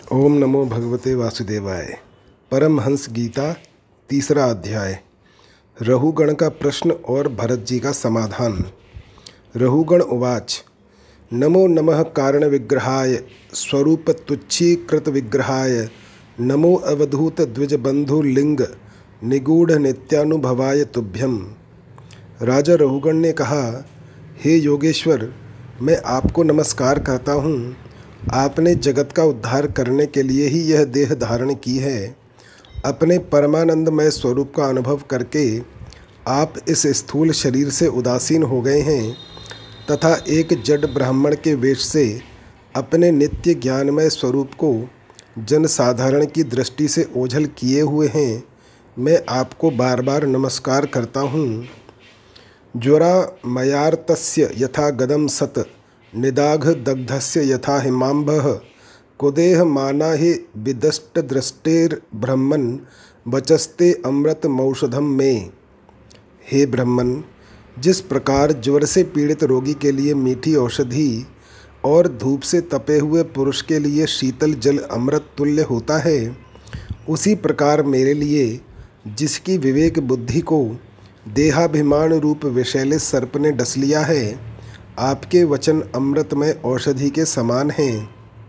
ओम नमो भगवते वासुदेवाय। परमहंस गीता तीसरा अध्याय। रहुगण का प्रश्न और भरत जी का समाधान। रहुगण उवाच। नमो नमः कारण विग्रहाय स्वरूप तुच्छीकृत विग्रहाय नमो अवधूत द्विजबंधु लिंग निगूढ़ नित्यानुभवाय तुभ्यम। राजा रहुगण ने कहा, हे योगेश्वर, मैं आपको नमस्कार करता हूँ। आपने जगत का उद्धार करने के लिए ही यह देह धारण की है। अपने परमानंदमय स्वरूप का अनुभव करके आप इस स्थूल शरीर से उदासीन हो गए हैं तथा एक जड़ ब्राह्मण के वेश से अपने नित्य ज्ञानमय स्वरूप को जनसाधारण की दृष्टि से ओझल किए हुए हैं। मैं आपको बार बार नमस्कार करता हूँ। ज्वरा मयार्तस्य यथा गदम सत निदाघ दग्धस्य यथा हिमांबः कुदेह माना हि विदष्ट दृष्टेर ब्रह्मन् बचस्ते अमृत मौषधम में। हे ब्रह्मन, जिस प्रकार ज्वर से पीड़ित रोगी के लिए मीठी औषधि और धूप से तपे हुए पुरुष के लिए शीतल जल अमृत तुल्य होता है, उसी प्रकार मेरे लिए, जिसकी विवेक बुद्धि को देहाभिमान रूप विषैले सर्प ने डस लिया है, आपके वचन अमृतमय औषधि के समान हैं।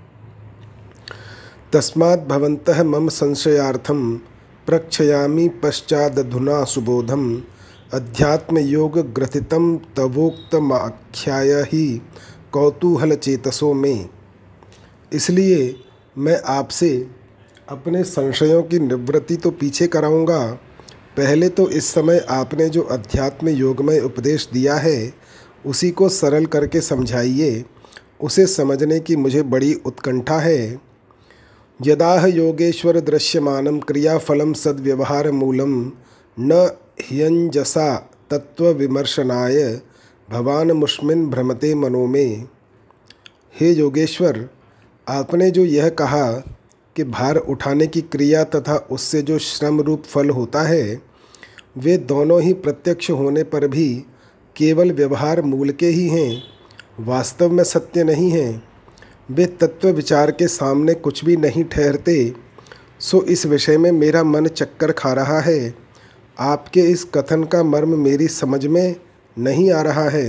तस्माद् भवन्तः मम संशयार्थं प्रक्षयामि पश्चादधुना सुबोधम अध्यात्म योग ग्रथितं तवोक्तमाख्याय ही कौतूहल चेतसो में। इसलिए मैं आपसे अपने संशयों की निवृत्ति तो पीछे कराऊंगा। पहले तो इस समय आपने जो अध्यात्म योगमय उपदेश दिया है उसी को सरल करके समझाइए। उसे समझने की मुझे बड़ी उत्कंठा है। यदाह योगेश्वर दृश्यमानं क्रियाफलं सद्व्यवहार मूलम न ह्यंजसा तत्व विमर्शनाय भवान मुष्मिन भ्रमते मनो में। हे योगेश्वर, आपने जो यह कहा कि भार उठाने की क्रिया तथा उससे जो श्रम रूप फल होता है, वे दोनों ही प्रत्यक्ष होने पर भी केवल व्यवहार मूल के ही हैं, वास्तव में सत्य नहीं हैं। वे तत्व विचार के सामने कुछ भी नहीं ठहरते। सो इस विषय में मेरा मन चक्कर खा रहा है। आपके इस कथन का मर्म मेरी समझ में नहीं आ रहा है।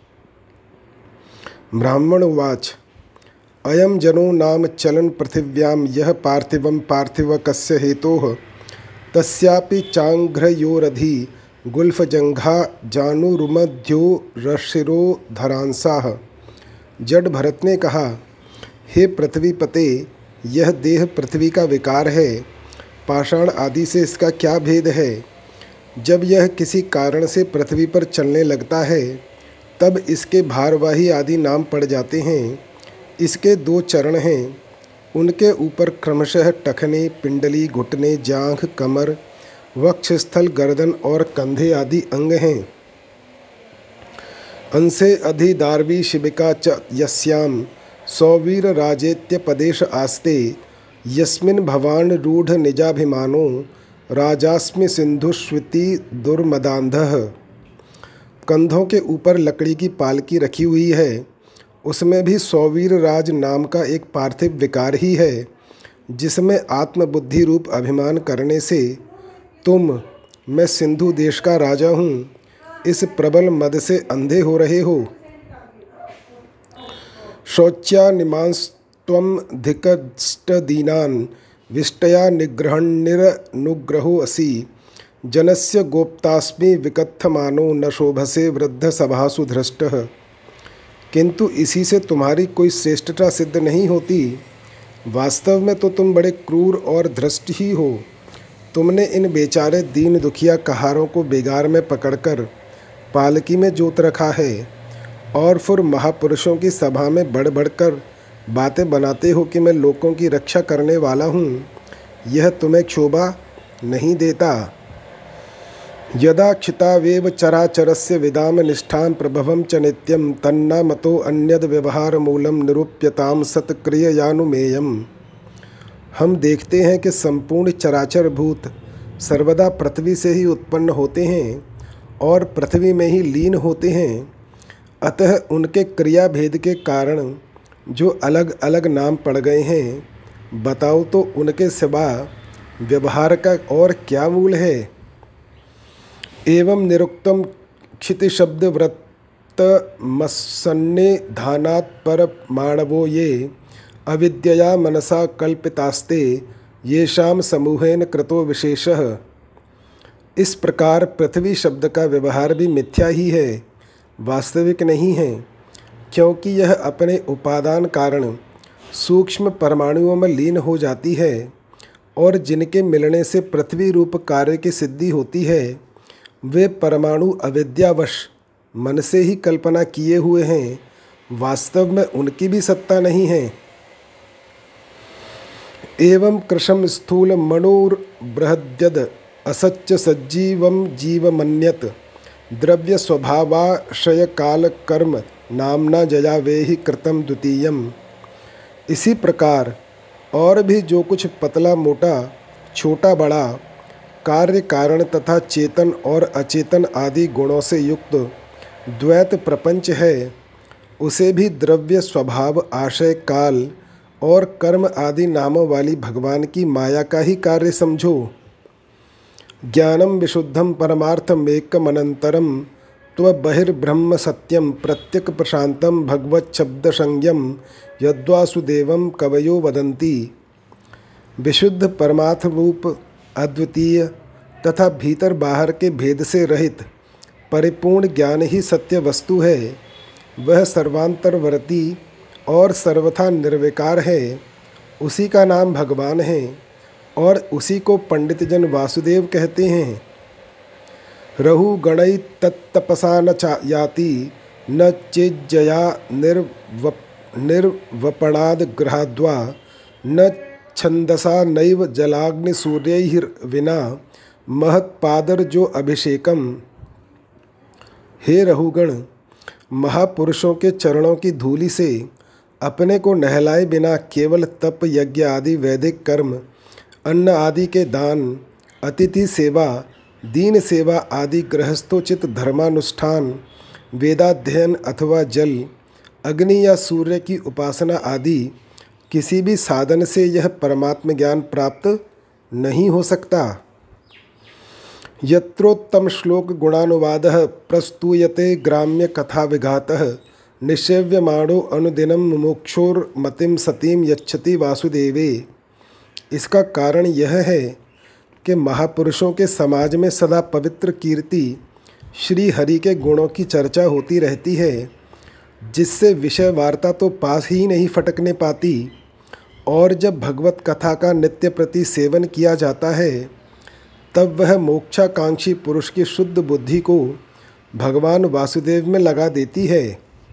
ब्राह्मण उवाच। अयम जनो नाम चलन पृथिव्याम यह पार्थिवं पार्थिव कस्य हेतोः तस्यापि चांघ्रयोरधि गुल्फजंघा जानुरुमध्यो रशिरो धरांसाः। जड भरत ने कहा, हे पृथ्वीपते, यह देह पृथ्वी का विकार है। पाषाण आदि से इसका क्या भेद है? जब यह किसी कारण से पृथ्वी पर चलने लगता है तब इसके भारवाही आदि नाम पड़ जाते हैं। इसके दो चरण हैं, उनके ऊपर क्रमशः टखने, पिंडली, घुटने, जांघ, कमर, वक्षस्थल, गर्दन और कंधे आदि अंग हैं। अंसे अधि दार्वी शिबिका च यस्याम सौवीर राजेत्य पदेश आस्ते यस्मिन् भवान रूढ़ निजाभिमानो राजास्मि सिंधुस्विति दुर्मदांधः। कंधों के ऊपर लकड़ी की पालकी रखी हुई है। उसमें भी सौवीर राज नाम का एक पार्थिव विकार ही है, जिसमें आत्मबुद्धि रूप अभिमान करने से तुम, मैं सिंधु देश का राजा हूँ, इस प्रबल मद से अंधे हो रहे हो। शौच्यानिमांस्त्वं धिकष्टदीनान् विष्टया निग्रहन्निरनुग्रहो असि जनस्य गोप्तास्मि विकथमानो न शोभसे वृद्ध सभासु धृष्टः। किंतु इसी से तुम्हारी कोई श्रेष्ठता सिद्ध नहीं होती। वास्तव में तो तुम बड़े क्रूर और धृष्ट ही हो। तुमने इन बेचारे दीन दुखिया कहारों को बेगार में पकड़कर पालकी में जोत रखा है और फिर महापुरुषों की सभा में बढ़ बढ़कर बातें बनाते हो कि मैं लोगों की रक्षा करने वाला हूँ। यह तुम्हें क्षोभा नहीं देता? यदा क्षितावेव चराचरस्य विदाम निष्ठां प्रभवं च नित्यं तन्ना मतो अन्यद व्यवहार मूलम निरूप्यताम सत्क्रिययानुमेयम्। हम देखते हैं कि संपूर्ण चराचर भूत सर्वदा पृथ्वी से ही उत्पन्न होते हैं और पृथ्वी में ही लीन होते हैं। अतः उनके क्रिया भेद के कारण जो अलग अलग नाम पड़ गए हैं, बताओ तो उनके सिवा व्यवहार का और क्या मूल है। एवं निरुक्तम क्षितिशब्दवृत्तमसन्निधानात् परमाणवो ये अविद्यया मनसा कल्पितास्ते येषां समूहेन कृतो विशेषः। इस प्रकार पृथ्वी शब्द का व्यवहार भी मिथ्या ही है, वास्तविक नहीं है, क्योंकि यह अपने उपादान कारण सूक्ष्म परमाणुओं में लीन हो जाती है और जिनके मिलने से पृथ्वी रूप कार्य की सिद्धि होती है वे परमाणु अविद्यावश मन से ही कल्पना किए हुए हैं, वास्तव में उनकी भी सत्ता नहीं है। एवं कृशम स्थूल मणोर्बृहद्यद असच्च सज्जीवम जीवमन्यत द्रव्य स्वभावाशय काल कर्म नामना जया वेहि कृतम द्वितीयम। इसी प्रकार और भी जो कुछ पतला मोटा छोटा बड़ा कार्य कारण तथा चेतन और अचेतन आदि गुणों से युक्त द्वैत प्रपंच है, उसे भी द्रव्य स्वभाव आशय काल और कर्म आदि नामों वाली भगवान की माया का ही कार्य समझो। ज्ञानम विशुद्धम परमार्थमेकमनंतरम त्वबहिर्ब्रह्म सत्यम प्रत्यक प्रशांतम भगवत शब्द संज्ञम यद्वासुदेवम कवयो वदन्ति। विशुद्ध परमार्थ रूप अद्वितीय तथा भीतर बाहर के भेद से रहित परिपूर्ण ज्ञान ही सत्य वस्तु है। वह सर्वांतरवर्ती और सर्वथा निर्विकार है, उसी का नाम भगवान है और उसी को पंडित जन वासुदेव कहते हैं। रहु गणै तत्तपसा न याति न चेज्जया निर्वपणाद गृहाद्वा न छंदसा नैव जलाग्निसूर्यैर्विना महत्पादर जो अभिषेकम। हे रहुगण, महापुरुषों के चरणों की धूलि से अपने को नहलाए बिना केवल तप यज्ञ आदि वैदिक कर्म, अन्न आदि के दान, अतिथि सेवा, दीन सेवा आदि गृहस्थोचित धर्मानुष्ठान, वेदाध्ययन अथवा जल, अग्नि या सूर्य की उपासना आदि किसी भी साधन से यह परमात्म ज्ञान प्राप्त नहीं हो सकता। यत्रोत्तम श्लोक गुणानुवादः प्रस्तूयते ग्राम्य कथा विघातः निषेव्यमाणो अनुदिनं मुमुक्षोर्मतिं सतीं यच्छति वासुदेवे। इसका कारण यह है कि महापुरुषों के समाज में सदा पवित्र कीर्ति श्री हरि के गुणों की चर्चा होती रहती है, जिससे विषय वार्ता तो पास ही नहीं फटकने पाती, और जब भगवत कथा का नित्य प्रति सेवन किया जाता है तब वह मोक्षाकांक्षी पुरुष की शुद्ध बुद्धि को भगवान वासुदेव में लगा देती है।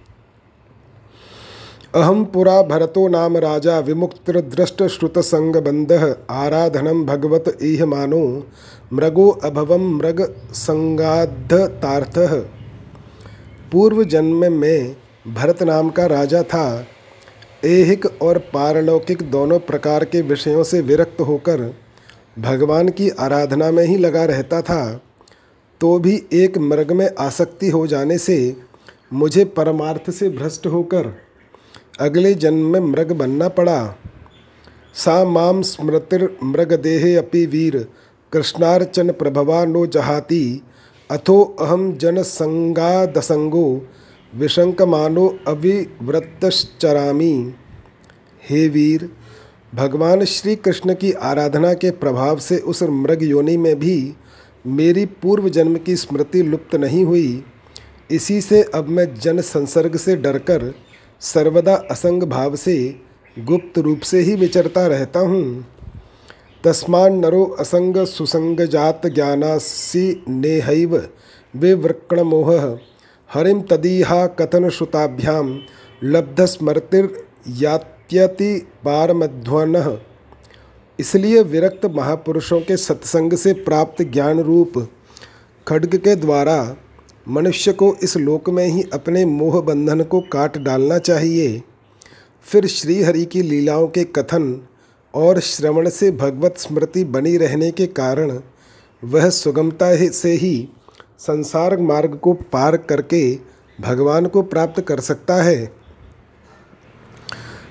अहम पुरा भरतो नाम राजा विमुक्तिर्दृष्ट श्रुत संग बंधः आराधनम भगवत इह मानो मृगो अभवम मृग संगाद्धतार्थः। पूर्व जन्म में भरत नाम का राजा था। ऐहिक और पारलौकिक दोनों प्रकार के विषयों से विरक्त होकर भगवान की आराधना में ही लगा रहता था, तो भी एक मृग में आसक्ति हो जाने से मुझे परमार्थ से भ्रष्ट होकर अगले जन्म में मृग बनना पड़ा। सा माम स्मृतिर्मृगदेहे अपि वीर कृष्णार्चन प्रभवा नो जहाति अथो अहम जनसंगादसंगो विशंकमानो अविव्रतश्चरामि। हे वीर, भगवान श्री कृष्ण की आराधना के प्रभाव से उस मृग योनि में भी मेरी पूर्व जन्म की स्मृति लुप्त नहीं हुई। इसी से अब मैं जन संसर्ग से डरकर सर्वदा असंग भाव से गुप्त रूप से ही विचरता रहता हूँ। तस्मान् नरो असंग सुसंग जात ज्ञानासि नेहैव विवृक्णमोहः हरिम तदीहा कथन श्रुताभ्याम लब्ध स्मृतिर्यात्यति पारमध्वनः। इसलिए विरक्त महापुरुषों के सत्संग से प्राप्त ज्ञान रूप खड्ग के द्वारा मनुष्य को इस लोक में ही अपने मोह बंधन को काट डालना चाहिए। फिर श्री हरि की लीलाओं के कथन और श्रवण से भगवत स्मृति बनी रहने के कारण वह सुगमता से ही संसार मार्ग को पार करके भगवान को प्राप्त कर सकता है।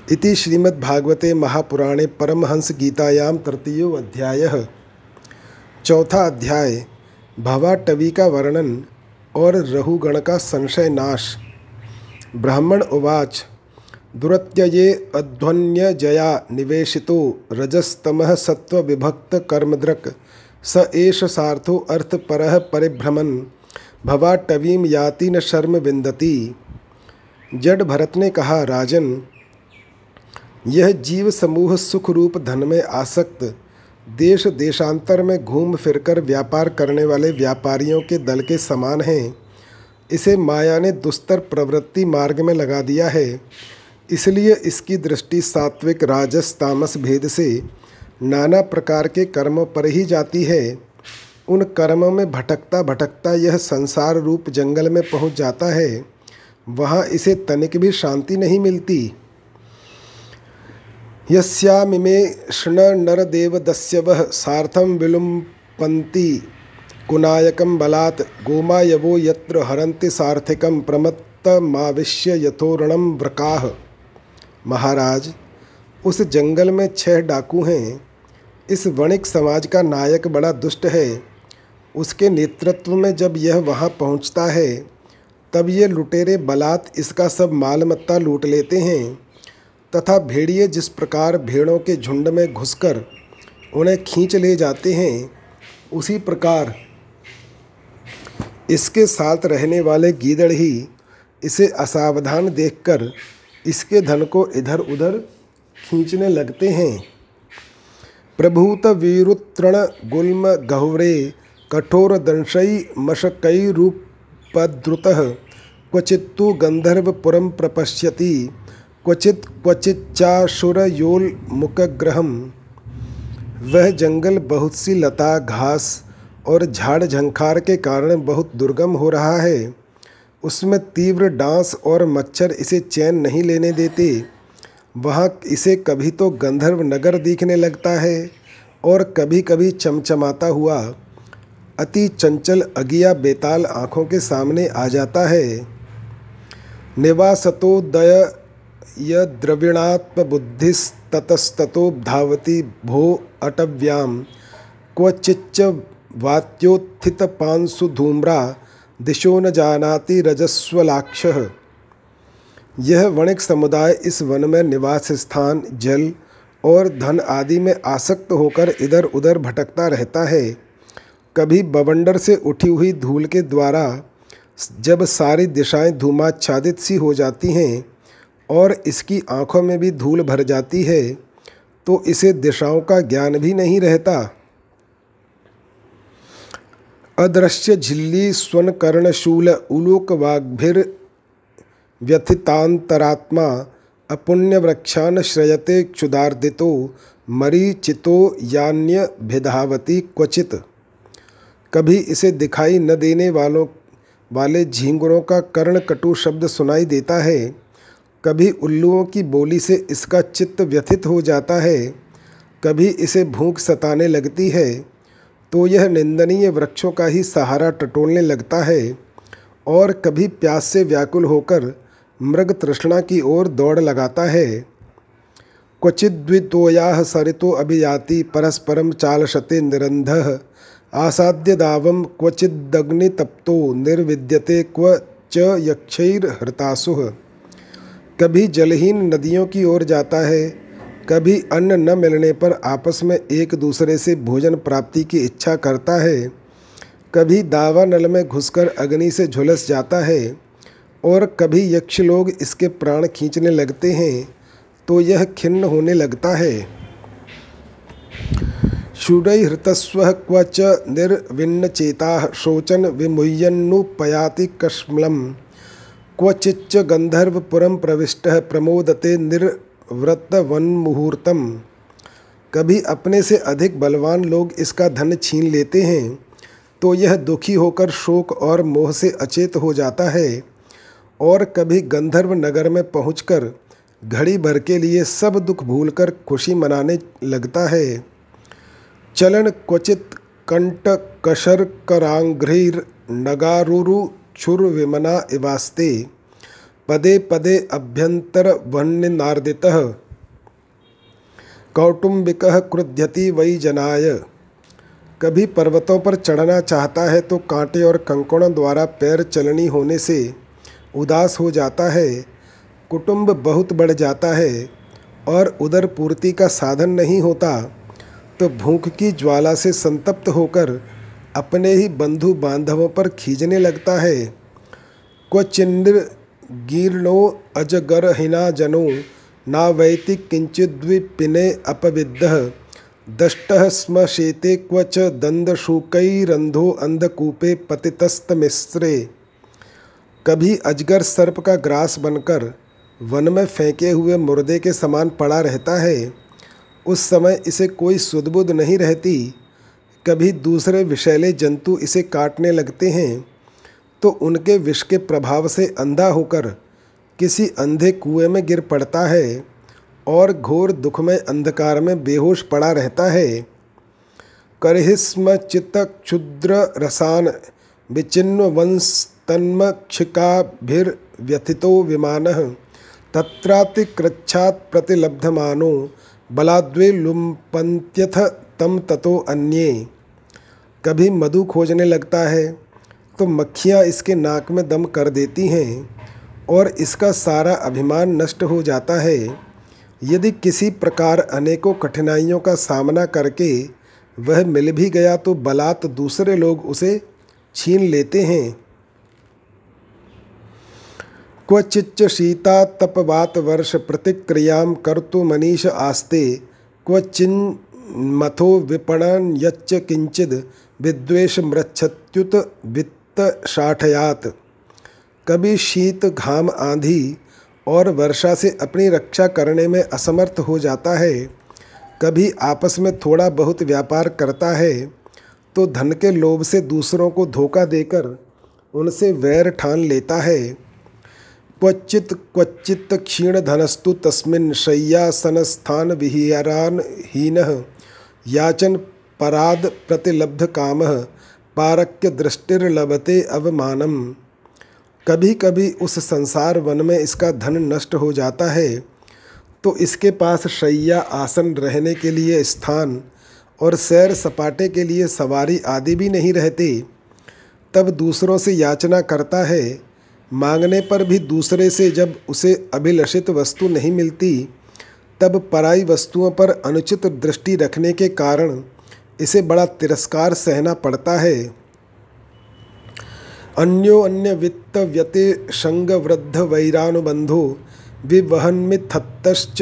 इति श्रीमद्भागवते महापुराणे परमहंस गीतायां तृतीयो अध्यायः। चौथा अध्याय भवाटवी का वर्णन और रहुगण का संशय नाश। ब्राह्मण उवाच दुरत्यये अध्वन्यजया निवेशितो रजस्तमः सत्त्वविभक्त कर्मदृक् स एष सार्थो अर्थपरः परिभ्रमन् भवाटवीं याति न शर्म विन्दति। जड भरत ने कहा, राजन, यह जीव समूह सुख रूप धन में आसक्त देश देशांतर में घूम फिरकर व्यापार करने वाले व्यापारियों के दल के समान हैं। इसे माया ने दुस्तर प्रवृत्ति मार्ग में लगा दिया है, इसलिए इसकी दृष्टि सात्विक राजस तामस भेद से नाना प्रकार के कर्मों पर ही जाती है। उन कर्मों में भटकता भटकता यह संसार रूप जंगल में पहुंच जाता है। वहाँ इसे तनिक भी शांति नहीं मिलती। यस्यामिमे शृण नरदेवदस्यवः सार्थं विलुम्पन्ति कुनायकं बलात् गोमायवो यत्र हरन्ति सार्थिकं प्रमत्तमाविश्य यथोरणं व्रकाः। महाराज, उस जंगल में 6 डाकू हैं। इस वणिक समाज का नायक बड़ा दुष्ट है। उसके नेतृत्व में जब यह वहाँ पहुँचता है तब ये लुटेरे बलात् इसका सब माल मत्ता लूट लेते हैं तथा भेड़िए जिस प्रकार भेड़ों के झुंड में घुसकर उन्हें खींच ले जाते हैं, उसी प्रकार इसके साथ रहने वाले गीदड़ ही इसे असावधान देखकर इसके धन को इधर उधर खींचने लगते हैं। प्रभूत वीरुत्रण गुल्म गह्वरे कठोर दंशई मशकई रूपद्रुतः क्वचित्तु गंधर्वपुरं प्रपश्यति क्वचिच्चाशुरयोल्मुखग्रहम्। वह जंगल बहुत सी लता घास और झाड़ झंखार के कारण बहुत दुर्गम हो रहा है। उसमें तीव्र डांस और मच्छर इसे चैन नहीं लेने देते। वहाँ इसे कभी तो गंधर्व नगर दिखने लगता है और कभी कभी चमचमाता हुआ अति चंचल अगिया बेताल आँखों के सामने आ जाता है। निवासतोदय य द्रविणात्मबुद्धिस्ततस्ततो धावति भो अटव्यां क्वचिच्च वात्योत्थितपांसु धूम्रा दिशो न जानाति रजस्वलाक्षः। यह वणिक समुदाय इस वन में निवास स्थान, जल और धन आदि में आसक्त होकर इधर उधर भटकता रहता है। कभी बवंडर से उठी हुई धूल के द्वारा जब सारी दिशाएं धूमाच्छादित सी हो जाती हैं और इसकी आँखों में भी धूल भर जाती है तो इसे दिशाओं का ज्ञान भी नहीं रहता। अदृश्य झिल्ली स्वन कर्णशूल उलूक वाग्भिर्व्यथितांतरात्मा अपुण्य वृक्षान श्रयते क्षुदार्दितो मरीचितो यान्य भिधावती क्वचित। कभी इसे दिखाई न देने वाले झींगुरों का कर्ण कटु शब्द सुनाई देता है। कभी उल्लुओं की बोली से इसका चित्त व्यथित हो जाता है। कभी इसे भूख सताने लगती है तो यह निंदनीय वृक्षों का ही सहारा टटोलने लगता है और कभी प्यास से व्याकुल होकर मृग तृष्णा की ओर दौड़ लगाता है। क्वचिद्वितोयाः सरितो अभियाति परस्परं चालशते निरन्धः आसाद्य दावम क्वचिदग्नितप्तो निर्विद्यते क्व च यक्षैर्हृतासुः। कभी जलहीन नदियों की ओर जाता है, कभी अन्न न मिलने पर आपस में एक दूसरे से भोजन प्राप्ति की इच्छा करता है, कभी दावा नल में घुसकर अग्नि से झुलस जाता है और कभी यक्ष लोग इसके प्राण खींचने लगते हैं तो यह खिन्न होने लगता है। शूरैर्हृतस्वः क्व च निर्विण्णचेताः शोचन विमुह्यन्नुपयाति कश्मलम् क्वचिच्च गंधर्वपुरं प्रविष्टः प्रमोदते निर्व्रतवन्मुहूर्तम्। कभी अपने से अधिक बलवान लोग इसका धन छीन लेते हैं तो यह दुखी होकर शोक और मोह से अचेत हो जाता है और कभी गंधर्व नगर में पहुंचकर घड़ी भर के लिए सब दुख भूलकर खुशी मनाने लगता है। चलन क्वचित कंटकशर्करांघ्रिर्नगारुरुक्षुर्विमना इवास्ते पदे पदे अभ्यन्तरवह्निनार्दितः कौटुंबिकः क्रुध्यति वै जनाय। कभी पर्वतों पर चढ़ना चाहता है तो कांटे और कंकड़ों द्वारा पैर चलनी होने से उदास हो जाता है। कुटुंब बहुत बढ़ जाता है और उदर पूर्ति का साधन नहीं होता तो भूख की ज्वाला से संतप्त होकर अपने ही बंधु बांधवों पर खींचने लगता है। क्वचिन्निर्गीर्णो अजगरहिना जनो नावैति किंचिद्विपिने अपविद्धः दष्टः स्म शेते क्व च दंदशूकैरंधो अंधकूपे पतितस्तमिस्रे। कभी अजगर सर्प का ग्रास बनकर वन में फेंके हुए मुर्दे के समान पड़ा रहता है। उस समय इसे कोई सुध-बुध नहीं रहती। कभी दूसरे विषैले जंतु इसे काटने लगते हैं तो उनके विष के प्रभाव से अंधा होकर किसी अंधे कुएं में गिर पड़ता है और घोर दुखमय अंधकार में बेहोश पड़ा रहता है। करहिस्म चित्त क्षुद्र रसान विचिन्न वंस्तन्मक्षिकाभिर्व्यथितो विमानः तत्रातिकृच्छात् प्रतिलब्धमानो बलाद्वे लुम्पन्त्यथ तम ततो अन्ये। कभी मधु खोजने लगता है तो मक्खियाँ इसके नाक में दम कर देती हैं और इसका सारा अभिमान नष्ट हो जाता है। यदि किसी प्रकार अनेकों कठिनाइयों का सामना करके वह मिल भी गया तो बलात् दूसरे लोग उसे छीन लेते हैं। क्वचिच्च शीतातपवात वर्ष प्रतिक्रियां कर्तु मनीष आस्ते क्वचिन्मथो विपणन यच्च किंचिद विद्वेष मृच्छत्युत वित्तशाठयात्। कभी शीत घाम आंधी और वर्षा से अपनी रक्षा करने में असमर्थ हो जाता है। कभी आपस में थोड़ा बहुत व्यापार करता है तो धन के लोभ से दूसरों को धोखा देकर उनसे वैर ठान लेता है। क्वचित् क्वचित् क्षीणधनस्तु तस्मिन् शय्यासनस्थान विहारान हीनः याचन पराद प्रतिलब्ध कामः पारक्य दृष्टिर्लभते अवमानम। कभी कभी उस संसार वन में इसका धन नष्ट हो जाता है तो इसके पास शैया आसन रहने के लिए स्थान और सैर सपाटे के लिए सवारी आदि भी नहीं रहते। तब दूसरों से याचना करता है। मांगने पर भी दूसरे से जब उसे अभिलषित वस्तु नहीं मिलती तब पराई वस्तुओं पर अनुचित दृष्टि रखने के कारण इसे बड़ा तिरस्कार सहना पड़ता है। अन्योन्य वित्त व्यतिशंग वृद्ध वैरानुबंधो विवहन्मिथत्तश्च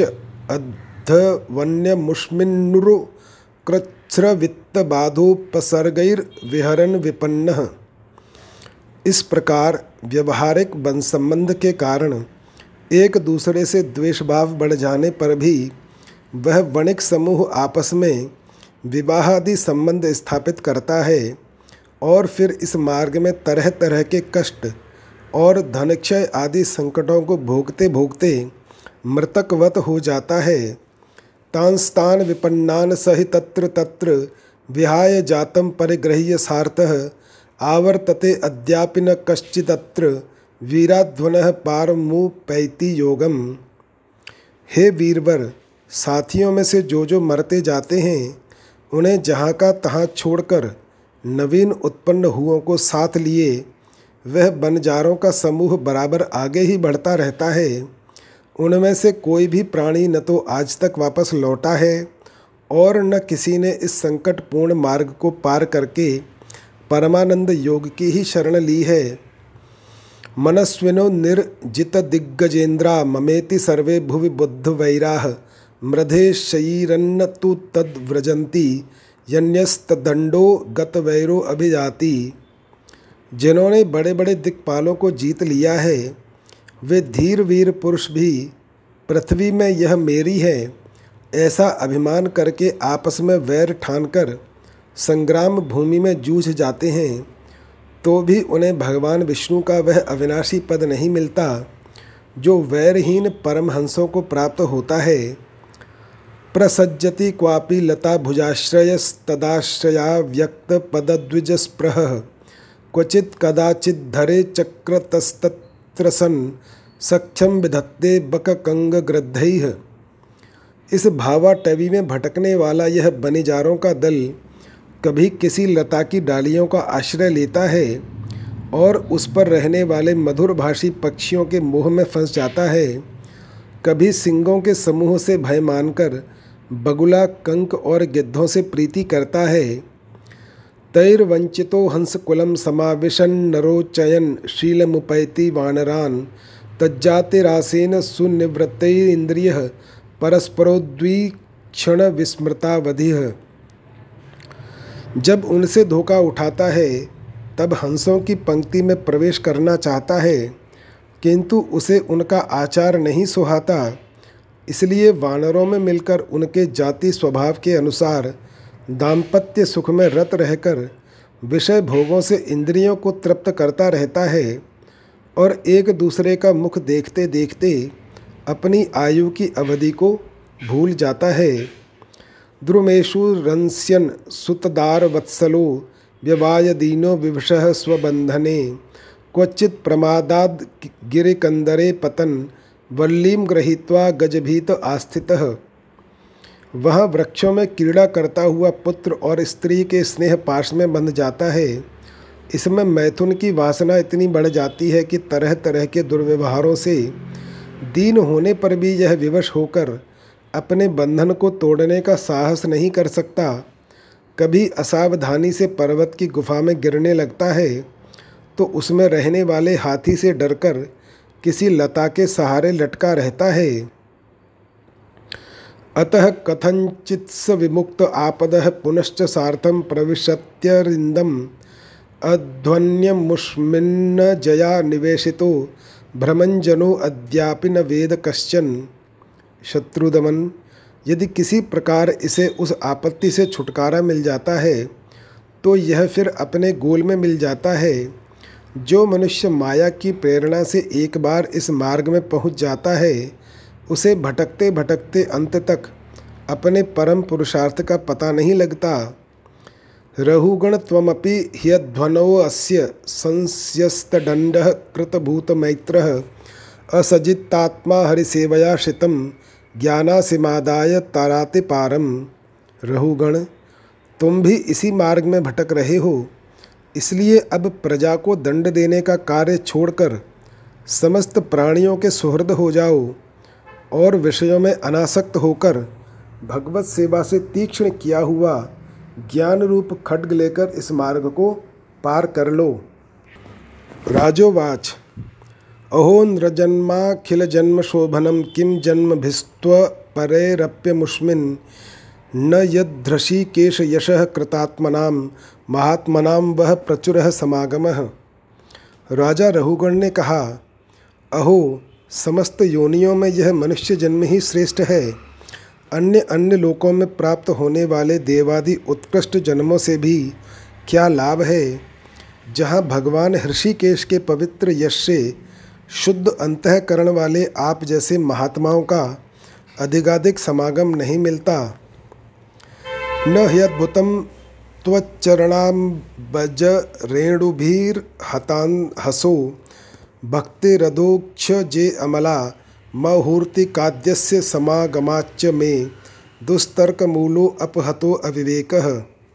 अध्वन्यमुष्मिन्नुरु कृच्छ्र वित्त बाधोपसर्गैर्विहरन् विपन्नः। इस प्रकार व्यवहारिक बंध संबंध के कारण एक दूसरे से द्वेषभाव बढ़ जाने पर भी वह वणिक समूह आपस में विवाहादि संबंध स्थापित करता है और फिर इस मार्ग में तरह तरह के कष्ट और धनक्षय आदि संकटों को भोगते भोगते मृतकवत हो जाता है। तांस्तान विपन्नान सहि तत्र तत्र विहाय जातम परिगृह्य सार्थः आवर्तते अद्यापि न कश्चिदत्र वीराध्वनः पारमुपैति योगम। हे वीरवर, साथियों में से जो मरते जाते हैं उन्हें जहाँ का तहाँ छोड़कर नवीन उत्पन्न हुओं को साथ लिए वह बनजारों का समूह बराबर आगे ही बढ़ता रहता है। उनमें से कोई भी प्राणी न तो आज तक वापस लौटा है और न किसी ने इस संकटपूर्ण मार्ग को पार करके परमानंद योग की ही शरण ली है। मनस्विनो निर्जित दिग्गजेन्द्रा ममेति सर्वे भुवि बुद्ध वैराह मृधे शयीरन्न तु तद व्रजंती यन्यस्तदंडो गतवैरो अभिजाति। जिन्होंने बड़े बड़े दिक्पालों को जीत लिया है वे धीर वीर पुरुष भी पृथ्वी में यह मेरी है ऐसा अभिमान करके आपस में वैर ठानकर संग्राम भूमि में जूझ जाते हैं तो भी उन्हें भगवान विष्णु का वह अविनाशी पद नहीं मिलता जो वैरहीन परमहंसों को प्राप्त होता है। प्रसज्जति क्वापि लता भुजाश्रयस्तदाश्रया व्यक्त पदद्विजस्पृहः क्वचित् कदाचिद्धरे चक्रतस्तत्र सन् सख्यम विधत्ते बककंगग्रद्धैः। इस भावाटवी में भटकने वाला यह बनिजारों का दल कभी किसी लता की डालियों का आश्रय लेता है और उस पर रहने वाले मधुरभाषी पक्षियों के मोह में फंस जाता है, कभी सिंगों के समूह से भय मानकर बगुला, कंक और गिद्धों से प्रीति करता है। तैर्वंचितो हंसकुलं समाविशन नरो चयन शीलमुपैति वानरान् तज्जातिरासेन सुनिवृत्तैरिन्द्रियः परस्परोद्वीक्षण विस्मृतावधिः। जब उनसे धोखा उठाता है तब हंसों की पंक्ति में प्रवेश करना चाहता है, किंतु उसे उनका आचार नहीं सुहाता, इसलिए वानरों में मिलकर उनके जाति स्वभाव के अनुसार दाम्पत्य सुख में रत रहकर विषय भोगों से इंद्रियों को तृप्त करता रहता है और एक दूसरे का मुख देखते देखते अपनी आयु की अवधि को भूल जाता है। द्रुमेषु रंस्यन् सुतदारवत्सलो व्यवायदीनो विवशः स्वबन्धने क्वचित् प्रमादाद् गिरिकन्दरे पतन् वल्लीं गृहीत्वा गजभीत आस्थितः। वह वृक्षों में क्रीड़ा करता हुआ पुत्र और स्त्री के स्नेह पाश में बंध जाता है। इसमें मैथुन की वासना इतनी बढ़ जाती है कि तरह तरह के दुर्व्यवहारों से दीन होने पर भी यह विवश होकर अपने बंधन को तोड़ने का साहस नहीं कर सकता। कभी असावधानी से पर्वत की गुफा में गिरने लगता है तो उसमें रहने वाले हाथी से डरकर किसी लता के सहारे लटका रहता है। अतः कथंचित्स विमुक्त आपदः पुनश्च सार्थं प्रविशत्यरिन्दम् अध्वन्यमुष्मिन्न जया निवेशितो भ्रमंजनो अद्यापि न वेद कश्चन। शत्रुदमन, यदि किसी प्रकार इसे उस आपत्ति से छुटकारा मिल जाता है तो यह फिर अपने गोल में मिल जाता है। जो मनुष्य माया की प्रेरणा से एक बार इस मार्ग में पहुंच जाता है उसे भटकते भटकते अंत तक अपने परम पुरुषार्थ का पता नहीं लगता। रहुगण त्वमपि ह्यध्वनोऽस्य संस्यस्तदण्डः कृतभूतमैत्रः असजित्तात्मा हरिसेवया श्रितं ज्ञानासिमादाय ताराति पारम। रहुगण, तुम भी इसी मार्ग में भटक रहे हो, इसलिए अब प्रजा को दंड देने का कार्य छोड़कर समस्त प्राणियों के सुहृद हो जाओ और विषयों में अनासक्त होकर भगवत सेवा से तीक्ष्ण किया हुआ ज्ञान रूप खड्ग लेकर इस मार्ग को पार कर लो। राजोवाच अहो नृजन्माखिल जन्म शोभनम किम जन्मभिस्त्वपरेरप्यमुष्मिन् न यद्धृषिकेश यशः कृतात्मनां महात्मनां वह प्रचुरः समागमः। राजा रहुगण ने कहा, अहो, समस्त योनियों में यह मनुष्य जन्म ही श्रेष्ठ है। अन्य अन्य लोकों में प्राप्त होने वाले देवादि उत्कृष्ट जन्मों से भी क्या लाभ है, जहाँ भगवान ऋषिकेश के पवित्र यश से शुद्ध अंतःकरण वाले आप जैसे महात्माओं का अधिकाधिक समागम नहीं मिलता। न ह्यद्भुतं त्वच्चरणाम्बज रेणुभिर्हतान् हसो भक्तिरधोक्ष जे अमला महूर्ति काद्यस्य समागमाच्च मे दुस्तर्कमूलो अपहतो अविवेकः।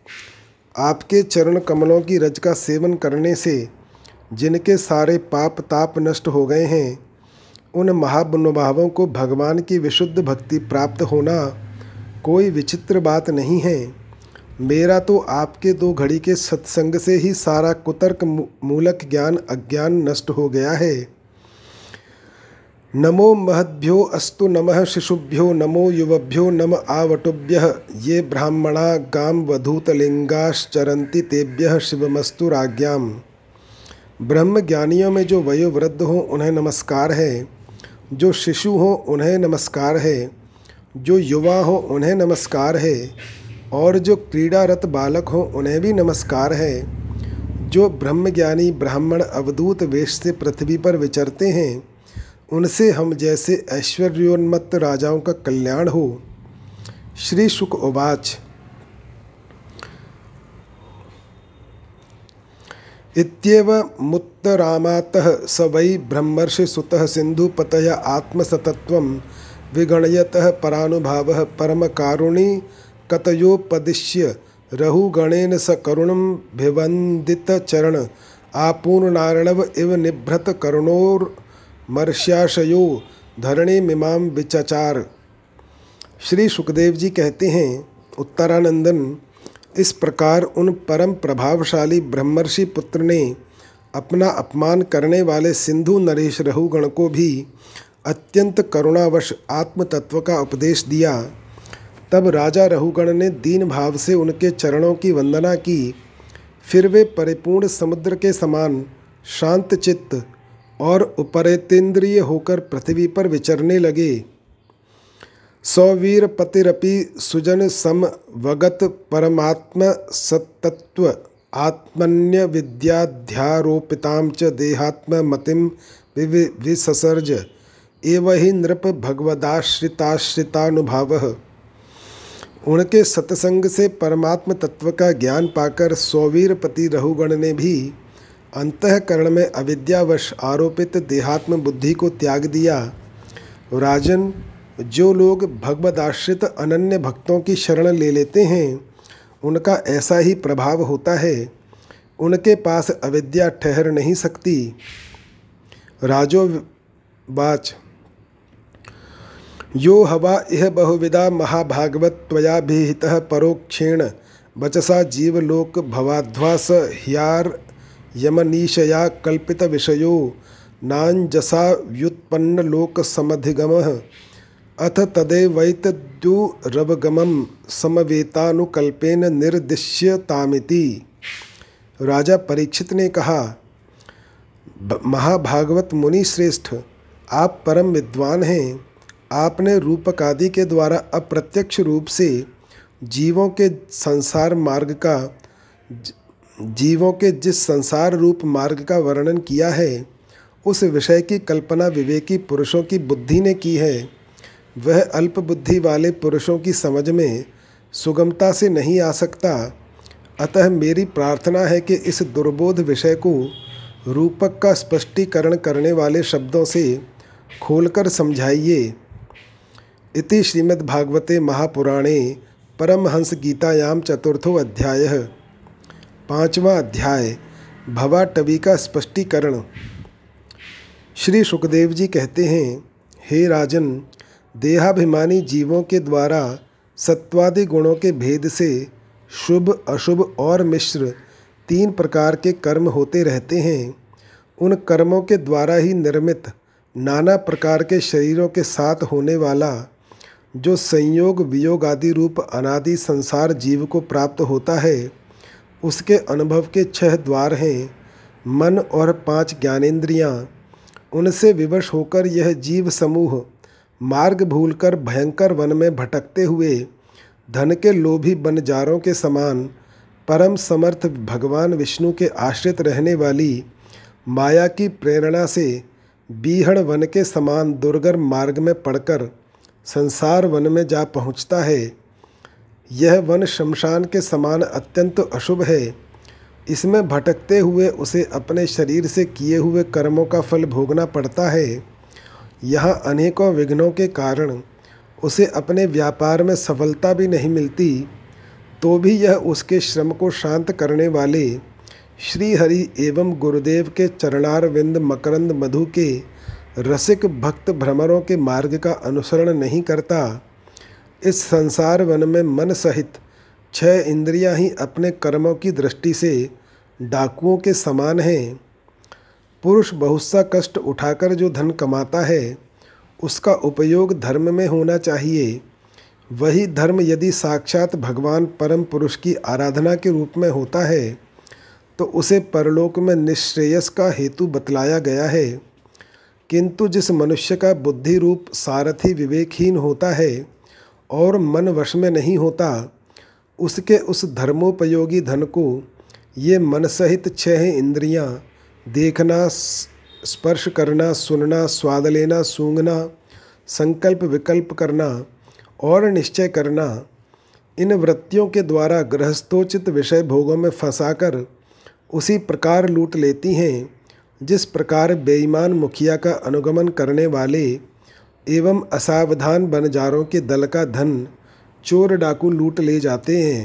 आपके चरण कमलों की रज का सेवन करने से जिनके सारे पाप ताप नष्ट हो गए हैं, उन महानुभावों को भगवान की विशुद्ध भक्ति प्राप्त होना कोई विचित्र बात नहीं है। मेरा तो आपके 2 घड़ी के सत्संग से ही सारा कुतर्क मूलक ज्ञान अज्ञान नष्ट हो गया है। नमो महद्भ्यो अस्तु नमः शिशुभ्यो नमो युवभ्यो नम आवटुभ्यः ये ब्राह्मणा गाम वधूतलिंगाश्चरन्ति तेभ्यः शिवमस्तु राज्ञाम्। ब्रह्मज्ञानियों में जो वयोवृद्ध हों उन्हें नमस्कार है, जो शिशु हों उन्हें नमस्कार है, जो युवा हों उन्हें नमस्कार है और जो क्रीड़ारत बालक हों उन्हें भी नमस्कार है। जो ब्रह्मज्ञानी ब्राह्मण अवधूत वेश से पृथ्वी पर विचरते हैं उनसे हम जैसे ऐश्वर्योन्मत्त राजाओं का कल्याण हो। श्री शुक उवाच इत्येव मुत्तरामातः स वै ब्रह्मर्षिसुतः सिन्धुपतय आत्मसतत्वं विगणयतः परानुभावः परमकारुणिकतयोपदिश्य रहुगणेन स करुणं भिवन्दितचरण आपूर्णार्णव इव निभृत करुणोर्मर्ष्याशयो धरणीमिमां विचचार। श्री सुखदेव जी कहते हैं, उत्तरानंदन, इस प्रकार उन परम प्रभावशाली ब्रह्मर्षि पुत्र ने अपना अपमान करने वाले सिंधु नरेश रहुगण को भी अत्यंत करुणावश आत्म तत्व का उपदेश दिया। तब राजा रहुगण ने दीन भाव से उनके चरणों की वंदना की। फिर वे परिपूर्ण समुद्र के समान शांत चित्त और उपरेतेंद्रिय होकर पृथ्वी पर विचरने लगे। सौवीर पतिरपि सुजन समवगत परमात्म सत्तत्व आत्मन्य विद्याध्यारोपितां च देहात्म मतिम विससर्ज एव ही नृप भगवदाश्रिताश्रितानुभावः। उनके सत्संग से परमात्म तत्व का ज्ञान पाकर सौवीर पति रहुगण ने भी अंतःकरण में अविद्यावश आरोपित देहात्म बुद्धि को त्याग दिया। राजन, जो लोग भगवदाश्रित अनन्य भक्तों की शरण ले लेते हैं, उनका ऐसा ही प्रभाव होता है। उनके पास अविद्या ठहर नहीं सकती। राजोवाच यो हवा इह बहुविधा महाभागवत त्वयाभिहितः परोक्षेण वचसा जीवलोक भवाध्वास ह्यार यमनीशया कल्पित विषयो नांजसा व्युत्पन्न लोक समधिगमः अथ तदेवैतद्युरवगमं समवेतानुकल्पेन निर्दिश्यतामिति। राजा परीक्षित ने कहा, महाभागवत मुनि श्रेष्ठ, आप परम विद्वान हैं। आपने रूपकादि के द्वारा अप्रत्यक्ष रूप से जीवों के जिस संसार रूप मार्ग का वर्णन किया है, उस विषय की कल्पना विवेकी पुरुषों की बुद्धि ने की है। वह अल्प बुद्धि वाले पुरुषों की समझ में सुगमता से नहीं आ सकता। अतः मेरी प्रार्थना है कि इस दुर्बोध विषय को रूपक का स्पष्टीकरण करने वाले शब्दों से खोलकर समझाइए। इति श्रीमद्भागवते महापुराणे परमहंस गीतायां चतुर्थो अध्यायः। पांचवा अध्याय, भवाटवी का स्पष्टीकरण। श्री सुखदेव जी कहते हैं, हे राजन, देहाभिमानी जीवों के द्वारा सत्वादि गुणों के भेद से शुभ, अशुभ और मिश्र 3 प्रकार के कर्म होते रहते हैं। उन कर्मों के द्वारा ही निर्मित नाना प्रकार के शरीरों के साथ होने वाला जो संयोग वियोग आदि रूप अनादि संसार जीव को प्राप्त होता है, उसके अनुभव के 6 द्वार हैं, मन और 5 ज्ञानेंद्रियाँ। उनसे विवश होकर यह जीव समूह मार्ग भूलकर भयंकर वन में भटकते हुए धन के लोभी बनजारों के समान परम समर्थ भगवान विष्णु के आश्रित रहने वाली माया की प्रेरणा से बीहड़ वन के समान दुर्गम मार्ग में पड़कर संसार वन में जा पहुँचता है। यह वन शमशान के समान अत्यंत अशुभ है। इसमें भटकते हुए उसे अपने शरीर से किए हुए कर्मों का फल भोगना पड़ता है। यहाँ अनेकों विघ्नों के कारण उसे अपने व्यापार में सफलता भी नहीं मिलती, तो भी यह उसके श्रम को शांत करने वाले श्री हरि एवं गुरुदेव के चरणारविंद मकरंद मधु के रसिक भक्त भ्रमरों के मार्ग का अनुसरण नहीं करता। इस संसार वन में मन सहित 6 इंद्रियां ही अपने कर्मों की दृष्टि से डाकुओं के समान हैं। पुरुष बहुत सा कष्ट उठाकर जो धन कमाता है, उसका उपयोग धर्म में होना चाहिए। वही धर्म यदि साक्षात भगवान परम पुरुष की आराधना के रूप में होता है, तो उसे परलोक में निश्रेयस का हेतु बतलाया गया है। किंतु जिस मनुष्य का बुद्धि रूप सारथी विवेकहीन होता है और मन वश में नहीं होता, उसके उस धर्मोपयोगी धन को ये मन सहित 6 इंद्रियां देखना, स्पर्श करना, सुनना, स्वाद लेना, सूंघना, संकल्प विकल्प करना और निश्चय करना, इन वृत्तियों के द्वारा गृहस्थोचित विषय भोगों में फंसाकर उसी प्रकार लूट लेती हैं जिस प्रकार बेईमान मुखिया का अनुगमन करने वाले एवं असावधान बनजारों के दल का धन चोर डाकू लूट ले जाते हैं।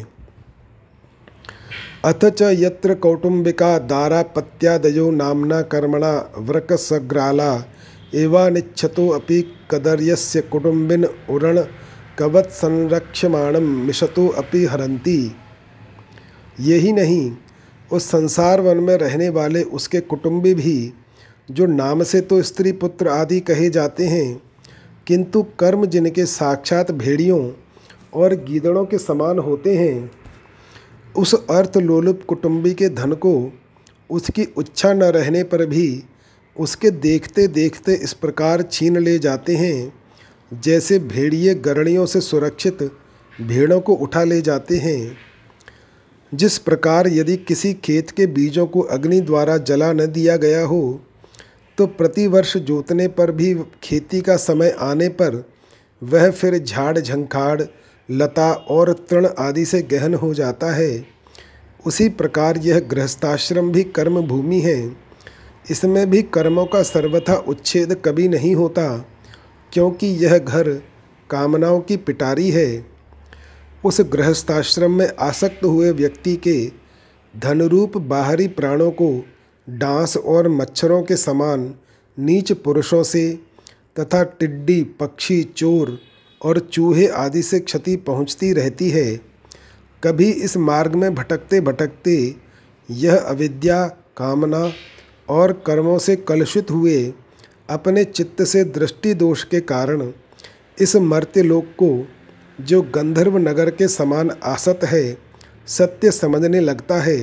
अथ च यत्र कौटुंबिका दारापत्यादयो नाम्ना कर्मणा वृकसग्राला एवानिच्छतो अपि कदर्यस्य कुटुंबिन उरण कवत् संरक्ष्यमाणं मिषतो अपि हरन्ति। यही नहीं, उस संसार वन में रहने वाले उसके कुटुंबी भी, जो नाम से तो स्त्री पुत्र आदि कहे जाते हैं, किंतु कर्म जिनके साक्षात भेड़ियों और गीदड़ों के समान होते हैं, उस अर्थलोलुप कुटुंबी के धन को उसकी इच्छा न रहने पर भी उसके देखते देखते इस प्रकार छीन ले जाते हैं जैसे भेड़िए गरणियों से सुरक्षित भेड़ों को उठा ले जाते हैं। जिस प्रकार यदि किसी खेत के बीजों को अग्नि द्वारा जला न दिया गया हो तो प्रतिवर्ष जोतने पर भी खेती का समय आने पर वह फिर झाड़ झंखाड़ लता और तृण आदि से गहन हो जाता है, उसी प्रकार यह गृहस्थाश्रम भी कर्म भूमि है। इसमें भी कर्मों का सर्वथा उच्छेद कभी नहीं होता, क्योंकि यह घर कामनाओं की पिटारी है। उस गृहस्थाश्रम में आसक्त हुए व्यक्ति के धनरूप बाहरी प्राणों को डांस और मच्छरों के समान नीच पुरुषों से तथा टिड्डी, पक्षी, चोर और चूहे आदि से क्षति पहुंचती रहती है। कभी इस मार्ग में भटकते भटकते यह अविद्या, कामना और कर्मों से कलुषित हुए अपने चित्त से दृष्टि दोष के कारण इस मर्त्यलोक को, जो गंधर्व नगर के समान आसत है, सत्य समझने लगता है।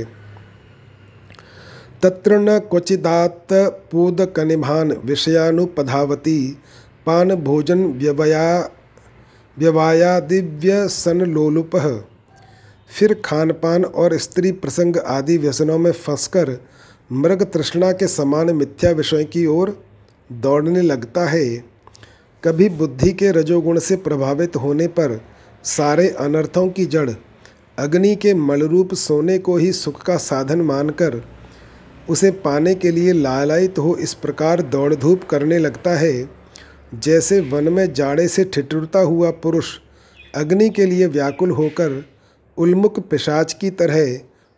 तत्र न क्वचिदात पूदकनिभान विषयानुपधावती पान भोजन व्यवायादिव्यसनलोलुपः। फिर खानपान और स्त्री प्रसंग आदि व्यसनों में फंसकर मृग तृष्णा के समान मिथ्या विषय की ओर दौड़ने लगता है। कभी बुद्धि के रजोगुण से प्रभावित होने पर सारे अनर्थों की जड़ अग्नि के मलरूप सोने को ही सुख का साधन मानकर उसे पाने के लिए लालायित हो इस प्रकार दौड़ धूप करने लगता है जैसे वन में जाड़े से ठिठुरता हुआ पुरुष अग्नि के लिए व्याकुल होकर उन्मुख पिशाच की तरह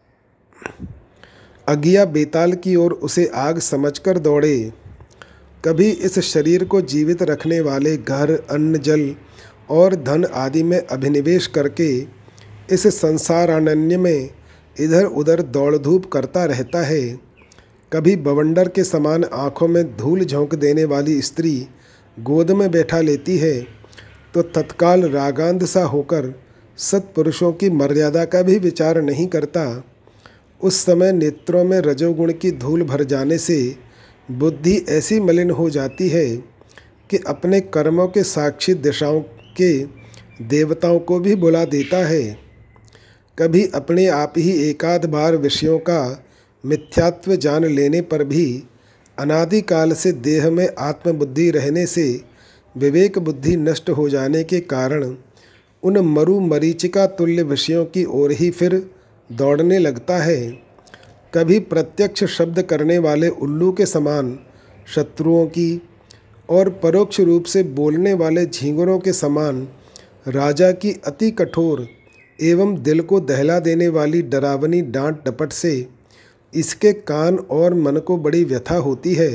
अगिया बेताल की ओर उसे आग समझकर दौड़े। कभी इस शरीर को जीवित रखने वाले घर, अन्न, जल और धन आदि में अभिनिवेश करके इस संसारारण्य में इधर उधर दौड़ धूप करता रहता है। कभी बवंडर के समान आँखों में धूल झोंक देने वाली स्त्री गोद में बैठा लेती है तो तत्काल रागांध सा होकर सत्पुरुषों की मर्यादा का भी विचार नहीं करता। उस समय नेत्रों में रजोगुण की धूल भर जाने से बुद्धि ऐसी मलिन हो जाती है कि अपने कर्मों के साक्षी दिशाओं के देवताओं को भी बुला देता है। कभी अपने आप ही एकाध बार विषयों का मिथ्यात्व जान लेने पर भी अनादिकाल से देह में आत्मबुद्धि रहने से विवेक बुद्धि नष्ट हो जाने के कारण उन मरु मरीचिका तुल्य विषयों की ओर ही फिर दौड़ने लगता है। कभी प्रत्यक्ष शब्द करने वाले उल्लू के समान शत्रुओं की और परोक्ष रूप से बोलने वाले झींगुरों के समान राजा की अति कठोर एवं दिल को दहला देने वाली डरावनी डांट डपट से इसके कान और मन को बड़ी व्यथा होती है।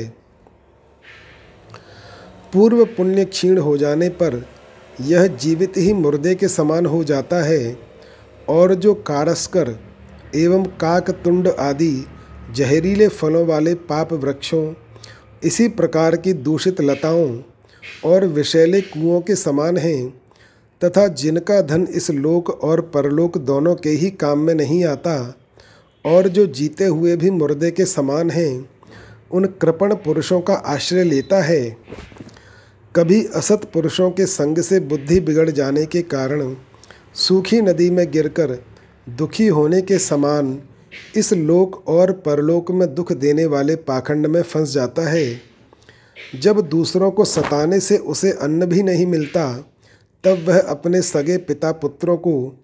पूर्व पुण्य क्षीण हो जाने पर यह जीवित ही मुर्दे के समान हो जाता है और जो कारस्कर एवं काकतुंड आदि जहरीले फलों वाले पाप वृक्षों, इसी प्रकार की दूषित लताओं और विषैले कुओं के समान हैं तथा जिनका धन इस लोक और परलोक दोनों के ही काम में नहीं आता और जो जीते हुए भी मुर्दे के समान हैं, उन कृपण पुरुषों का आश्रय लेता है। कभी असत पुरुषों के संग से बुद्धि बिगड़ जाने के कारण सूखी नदी में गिरकर दुखी होने के समान इस लोक और परलोक में दुख देने वाले पाखंड में फंस जाता है। जब दूसरों को सताने से उसे अन्न भी नहीं मिलता, तब वह अपने सगे पिता पुत्रों को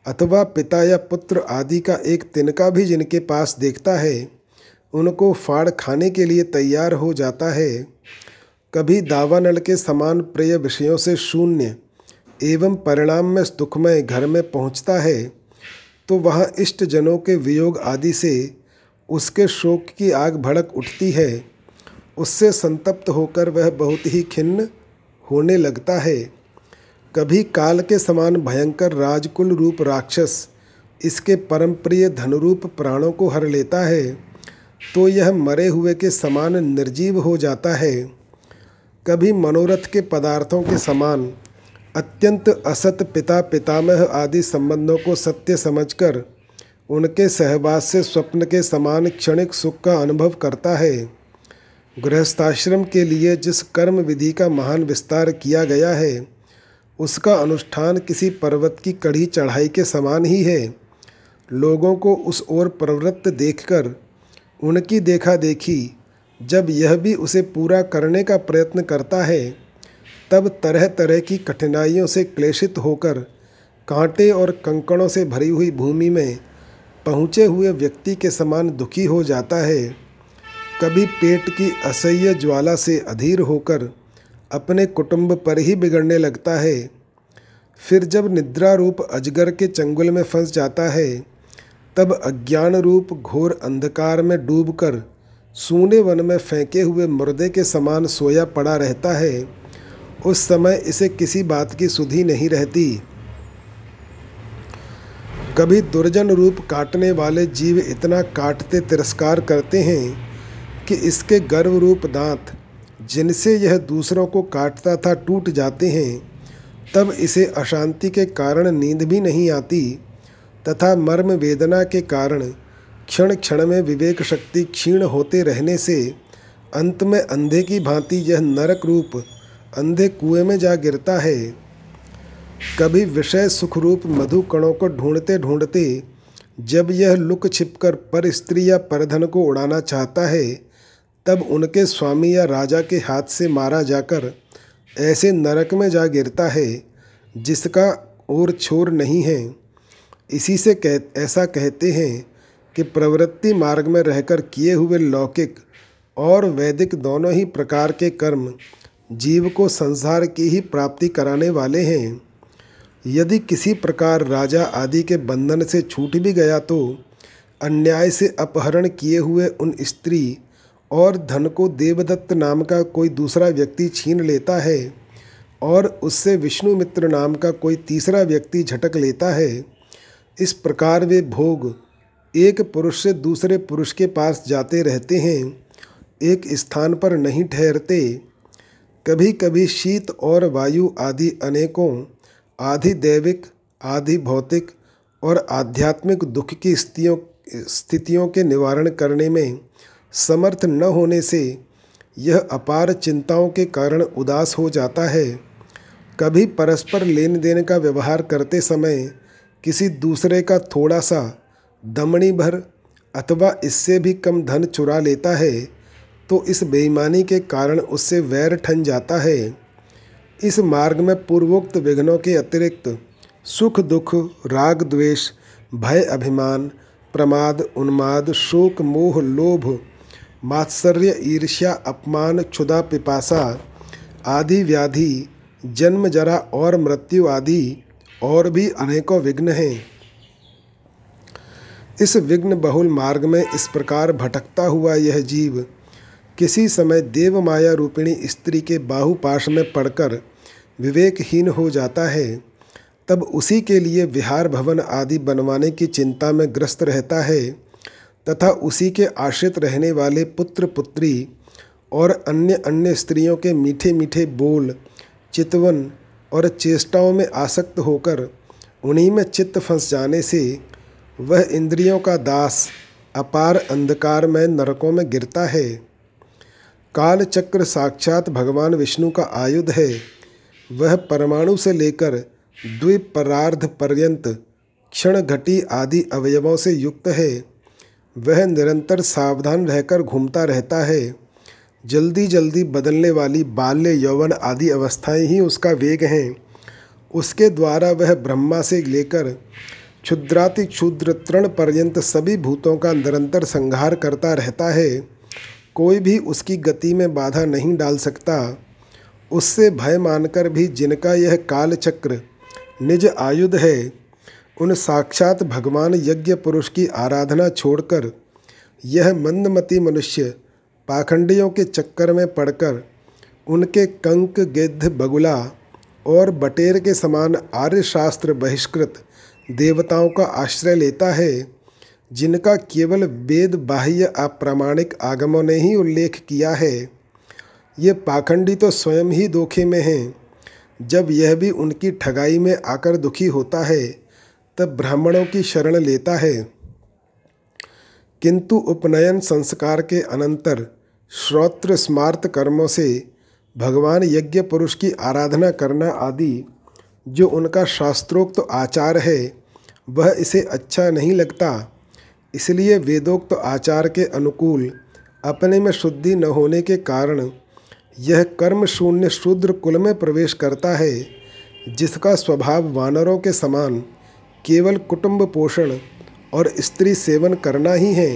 अथवा पिता या पुत्र आदि का एक तिनका भी जिनके पास देखता है उनको फाड़ खाने के लिए तैयार हो जाता है। कभी दावानल के समान प्रिय विषयों से शून्य एवं परिणाम में दुखमय घर में पहुँचता है तो वहाँ इष्ट जनों के वियोग आदि से उसके शोक की आग भड़क उठती है। उससे संतप्त होकर वह बहुत ही खिन्न होने लगता है। कभी काल के समान भयंकर राजकुल रूप राक्षस इसके परम प्रिय धनुरूप प्राणों को हर लेता है तो यह मरे हुए के समान निर्जीव हो जाता है। कभी मनोरथ के पदार्थों के समान अत्यंत असत पिता पितामह आदि संबंधों को सत्य समझकर उनके सहवास से स्वप्न के समान क्षणिक सुख का अनुभव करता है। गृहस्थाश्रम के लिए जिस कर्म विधि का महान विस्तार किया गया है उसका अनुष्ठान किसी पर्वत की कड़ी चढ़ाई के समान ही है। लोगों को उस ओर प्रवृत्त देखकर उनकी देखा देखी जब यह भी उसे पूरा करने का प्रयत्न करता है तब तरह तरह की कठिनाइयों से क्लेशित होकर कांटे और कंकड़ों से भरी हुई भूमि में पहुँचे हुए व्यक्ति के समान दुखी हो जाता है। कभी पेट की असह्य ज्वाला से अधीर होकर अपने कुटुंब पर ही बिगड़ने लगता है। फिर जब निद्रा रूप अजगर के चंगुल में फंस जाता है तब अज्ञान रूप घोर अंधकार में डूबकर सूने वन में फेंके हुए मुर्दे के समान सोया पड़ा रहता है। उस समय इसे किसी बात की सुधि नहीं रहती। कभी दुर्जन रूप काटने वाले जीव इतना काटते तिरस्कार करते हैं कि इसके गर्व रूप दांत जिनसे यह दूसरों को काटता था टूट जाते हैं। तब इसे अशांति के कारण नींद भी नहीं आती तथा मर्म वेदना के कारण क्षण क्षण में विवेक शक्ति क्षीण होते रहने से अंत में अंधे की भांति यह नरक रूप अंधे कुएं में जा गिरता है। कभी विषय सुख रूप मधु कणों को ढूंढते ढूंढते जब यह लुक छिपकर पर स्त्री या परधन को उड़ाना चाहता है तब उनके स्वामी या राजा के हाथ से मारा जाकर ऐसे नरक में जा गिरता है जिसका और छोर नहीं है। इसी से ऐसा कहते हैं कि प्रवृत्ति मार्ग में रहकर किए हुए लौकिक और वैदिक दोनों ही प्रकार के कर्म जीव को संसार की ही प्राप्ति कराने वाले हैं। यदि किसी प्रकार राजा आदि के बंधन से छूट भी गया तो अन्याय से अपहरण किए हुए उन स्त्री और धन को देवदत्त नाम का कोई दूसरा व्यक्ति छीन लेता है और उससे विष्णुमित्र नाम का कोई तीसरा व्यक्ति झटक लेता है। इस प्रकार वे भोग एक पुरुष से दूसरे पुरुष के पास जाते रहते हैं, एक स्थान पर नहीं ठहरते। कभी कभी शीत और वायु आदि अनेकों आधि दैविक आधि भौतिक और आध्यात्मिक दुख की स्थितियों के निवारण करने में समर्थ न होने से यह अपार चिंताओं के कारण उदास हो जाता है। कभी परस्पर लेन देन का व्यवहार करते समय किसी दूसरे का थोड़ा सा दमड़ी भर अथवा इससे भी कम धन चुरा लेता है तो इस बेईमानी के कारण उससे वैर ठन जाता है। इस मार्ग में पूर्वोक्त विघ्नों के अतिरिक्त सुख दुख राग द्वेष भय अभिमान प्रमाद उन्माद शोक मोह लोभ मात्सर्य ईर्ष्या अपमान क्षुधा पिपासा आदि व्याधि जन्म जरा और मृत्यु आदि और भी अनेकों विघ्न हैं। इस विघ्न बहुल मार्ग में इस प्रकार भटकता हुआ यह जीव किसी समय देव माया रूपिणी स्त्री के बाहुपाश में पड़कर विवेकहीन हो जाता है। तब उसी के लिए विहार भवन आदि बनवाने की चिंता में ग्रस्त रहता है तथा उसी के आश्रित रहने वाले पुत्र पुत्री और अन्य अन्य स्त्रियों के मीठे मीठे बोल चितवन और चेष्टाओं में आसक्त होकर उन्हीं में चित्त फंस जाने से वह इंद्रियों का दास अपार अंधकार में नरकों में गिरता है। काल चक्र साक्षात भगवान विष्णु का आयुध है। वह परमाणु से लेकर द्विपरार्ध पर्यंत क्षण घटी आदि अवयवों से युक्त है। वह निरंतर सावधान रहकर घूमता रहता है। जल्दी जल्दी बदलने वाली बाल्य यौवन आदि अवस्थाएं ही उसका वेग हैं। उसके द्वारा वह ब्रह्मा से लेकर क्षुद्राति क्षुद्र तृण पर्यंत सभी भूतों का निरंतर संहार करता रहता है। कोई भी उसकी गति में बाधा नहीं डाल सकता। उससे भय मानकर भी जिनका यह काल चक्र निज आयुध है, उन साक्षात भगवान यज्ञ पुरुष की आराधना छोड़कर यह मंदमती मनुष्य पाखंडियों के चक्कर में पड़कर उनके कंक गिद्ध बगुला और बटेर के समान आर्य शास्त्र बहिष्कृत देवताओं का आश्रय लेता है, जिनका केवल वेद बाह्य अप्रामाणिक आगमों ने ही उल्लेख किया है। ये पाखंडी तो स्वयं ही धोखे में हैं। जब यह भी उनकी ठगाई में आकर दुखी होता है तब ब्राह्मणों की शरण लेता है, किंतु उपनयन संस्कार के अनंतर श्रोत्र स्मार्त कर्मों से भगवान यज्ञ पुरुष की आराधना करना आदि जो उनका शास्त्रोक्त आचार है, वह इसे अच्छा नहीं लगता। इसलिए वेदोक्त आचार के अनुकूल अपने में शुद्धि न होने के कारण यह कर्म शून्य शूद्र कुल में प्रवेश करता है, जिसका स्वभाव वानरों के समान केवल कुटुंब पोषण और स्त्री सेवन करना ही है।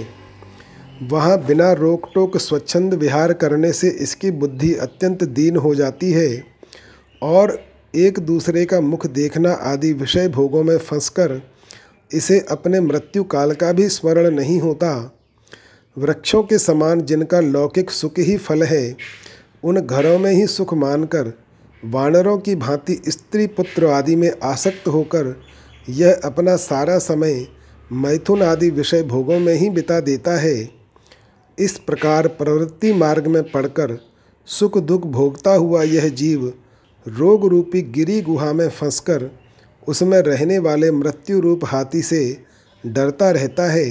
वहाँ बिना रोक टोक स्वच्छंद विहार करने से इसकी बुद्धि अत्यंत दीन हो जाती है और एक दूसरे का मुख देखना आदि विषय भोगों में फंसकर इसे अपने मृत्यु काल का भी स्मरण नहीं होता। वृक्षों के समान जिनका लौकिक सुख ही फल है, उन घरों में ही सुख मानकर वानरों की भांति स्त्री पुत्र आदि में आसक्त होकर यह अपना सारा समय मैथुन आदि विषय भोगों में ही बिता देता है। इस प्रकार प्रवृत्ति मार्ग में पड़कर सुख दुख भोगता हुआ यह जीव रोग रूपी गिरी गुहा में फंसकर उसमें रहने वाले मृत्यु रूप हाथी से डरता रहता है।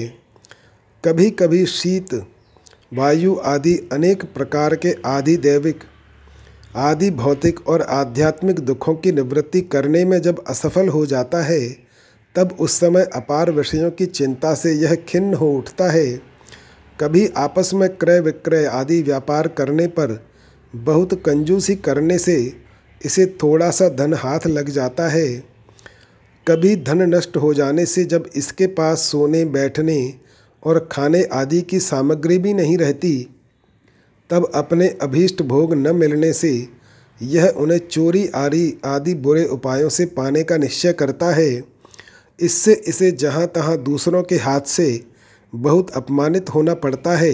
कभी कभी शीत वायु आदि अनेक प्रकार के आदि दैविक आदि भौतिक और आध्यात्मिक दुखों की निवृत्ति करने में जब असफल हो जाता है, तब उस समय अपार विषयों की चिंता से यह खिन्न हो उठता है। कभी आपस में क्रय विक्रय आदि व्यापार करने पर बहुत कंजूसी करने से इसे थोड़ा सा धन हाथ लग जाता है। कभी धन नष्ट हो जाने से जब इसके पास सोने बैठने और खाने आदि की सामग्री भी नहीं रहती, तब अपने अभीष्ट भोग न मिलने से यह उन्हें चोरी आदि बुरे उपायों से पाने का निश्चय करता है। इससे इसे जहाँ तहाँ दूसरों के हाथ से बहुत अपमानित होना पड़ता है।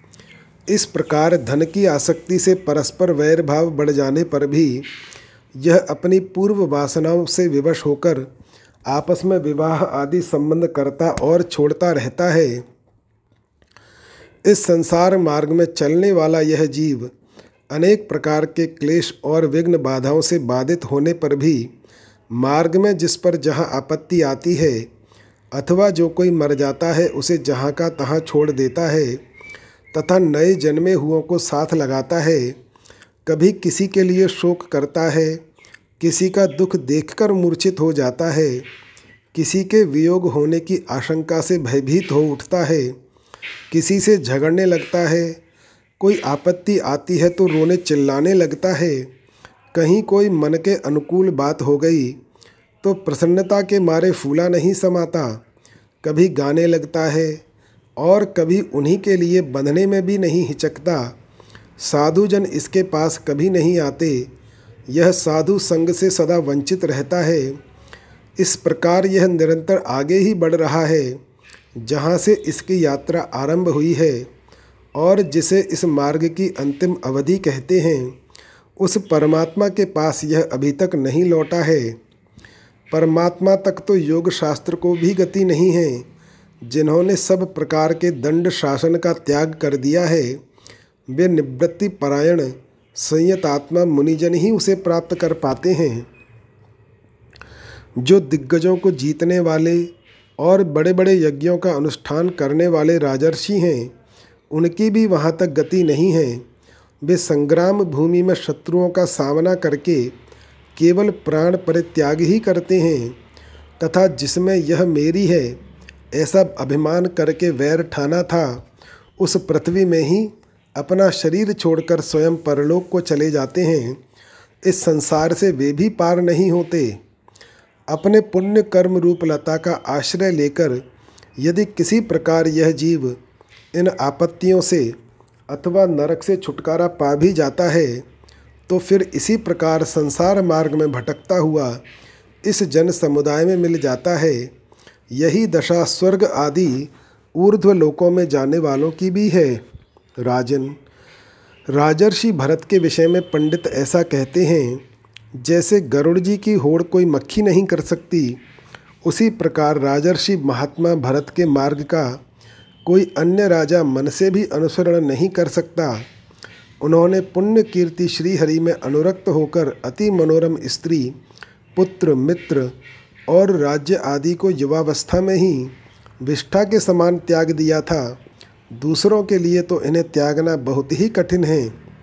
इस प्रकार धन की आसक्ति से परस्पर वैर भाव बढ़ जाने पर भी यह अपनी पूर्व वासनाओं से विवश होकर आपस में विवाह आदि संबंध करता और छोड़ता रहता है। इस संसार मार्ग में चलने वाला यह जीव अनेक प्रकार के क्लेश और विघ्न बाधाओं से बाधित होने पर भी मार्ग में जिस पर जहाँ आपत्ति आती है अथवा जो कोई मर जाता है उसे जहाँ का तहाँ छोड़ देता है तथा नए जन्मे हुओं को साथ लगाता है। कभी किसी के लिए शोक करता है, किसी का दुख देखकर मूर्छित हो जाता है, किसी के वियोग होने की आशंका से भयभीत हो उठता है, किसी से झगड़ने लगता है, कोई आपत्ति आती है तो रोने चिल्लाने लगता है, कहीं कोई मन के अनुकूल बात हो गई तो प्रसन्नता के मारे फूला नहीं समाता, कभी गाने लगता है और कभी उन्हीं के लिए बंधने में भी नहीं हिचकता। साधुजन इसके पास कभी नहीं आते, यह साधु संग से सदा वंचित रहता है। इस प्रकार यह निरंतर आगे ही बढ़ रहा है जहाँ से इसकी यात्रा आरंभ हुई है और जिसे इस मार्ग की अंतिम अवधि कहते हैं, उस परमात्मा के पास यह अभी तक नहीं लौटा है। परमात्मा तक तो योग शास्त्र को भी गति नहीं है। जिन्होंने सब प्रकार के दंड शासन का त्याग कर दिया है, वे निवृत्ति परायण संयतात्मा मुनिजन ही उसे प्राप्त कर पाते हैं। जो दिग्गजों को जीतने वाले और बड़े बड़े यज्ञों का अनुष्ठान करने वाले राजर्षि हैं, उनकी भी वहाँ तक गति नहीं है। वे संग्राम भूमि में शत्रुओं का सामना करके केवल प्राण परित्याग ही करते हैं तथा जिसमें यह मेरी है ऐसा अभिमान करके वैर ठाना था, उस पृथ्वी में ही अपना शरीर छोड़कर स्वयं परलोक को चले जाते हैं। इस संसार से वे भी पार नहीं होते। अपने पुण्य कर्म रूप लता का आश्रय लेकर यदि किसी प्रकार यह जीव इन आपत्तियों से अथवा नरक से छुटकारा पा भी जाता है तो फिर इसी प्रकार संसार मार्ग में भटकता हुआ इस जन समुदाय में मिल जाता है। यही दशा स्वर्ग आदि ऊर्ध्व लोकों में जाने वालों की भी है। राजन, राजर्षि भरत के विषय में पंडित ऐसा कहते हैं, जैसे गरुड़ जी की होड़ कोई मक्खी नहीं कर सकती, उसी प्रकार राजर्षि महात्मा भरत के मार्ग का कोई अन्य राजा मन से भी अनुसरण नहीं कर सकता। उन्होंने पुण्य कीर्ति श्रीहरि में अनुरक्त होकर अति मनोरम स्त्री, पुत्र, मित्र और राज्य आदि को युवावस्था में ही विष्ठा के समान त्याग दिया था। दूसरों के लिए तो इन्हें त्यागना बहुत ही कठिन है।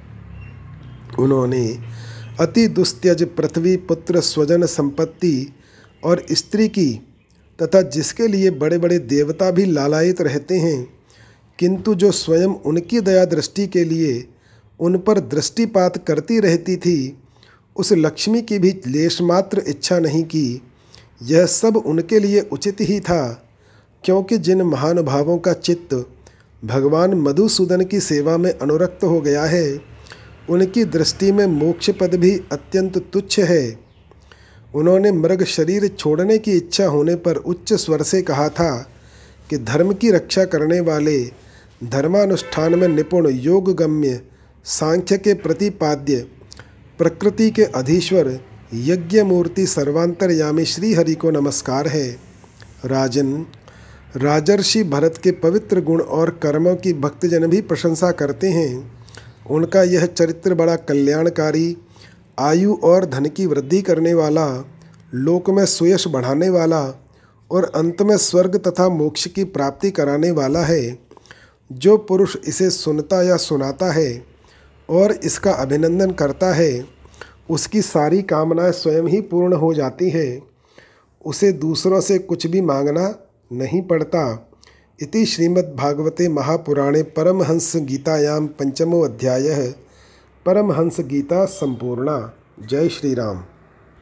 उन्होंने अति दुस्त्यज पृथ्वी, पुत्र, स्वजन, संपत्ति और स्त्री की तथा जिसके लिए बड़े बड़े देवता भी लालायित रहते हैं, किंतु जो स्वयं उनकी दया दृष्टि के लिए उन पर दृष्टिपात करती रहती थी, उस लक्ष्मी की भी लेशमात्र इच्छा नहीं की। यह सब उनके लिए उचित ही था, क्योंकि जिन महानुभावों का चित्त भगवान मधुसूदन की सेवा में अनुरक्त हो गया है, उनकी दृष्टि में मोक्ष पद भी अत्यंत तुच्छ है। उन्होंने मृग शरीर छोड़ने की इच्छा होने पर उच्च स्वर से कहा था कि धर्म की रक्षा करने वाले, धर्मानुष्ठान में निपुण, योग गम्य, सांख्य के प्रतिपाद्य, प्रकृति के अधीश्वर, यज्ञ मूर्ति, सर्वांतरयामी श्री हरि को नमस्कार है। राजन, राजर्षि भरत के पवित्र गुण और कर्मों की भक्तजन भी प्रशंसा करते हैं। उनका यह चरित्र बड़ा कल्याणकारी, आयु और धन की वृद्धि करने वाला, लोक में सुयश बढ़ाने वाला और अंत में स्वर्ग तथा मोक्ष की प्राप्ति कराने वाला है। जो पुरुष इसे सुनता या सुनाता है और इसका अभिनंदन करता है, उसकी सारी कामनाएं स्वयं ही पूर्ण हो जाती है। उसे दूसरों से कुछ भी मांगना नहीं पड़ता। इति श्रीमद्भागवते महापुराणे परमहंस गीतायां पंचमो अध्यायः परमहंस गीता संपूर्णा। जय श्री राम।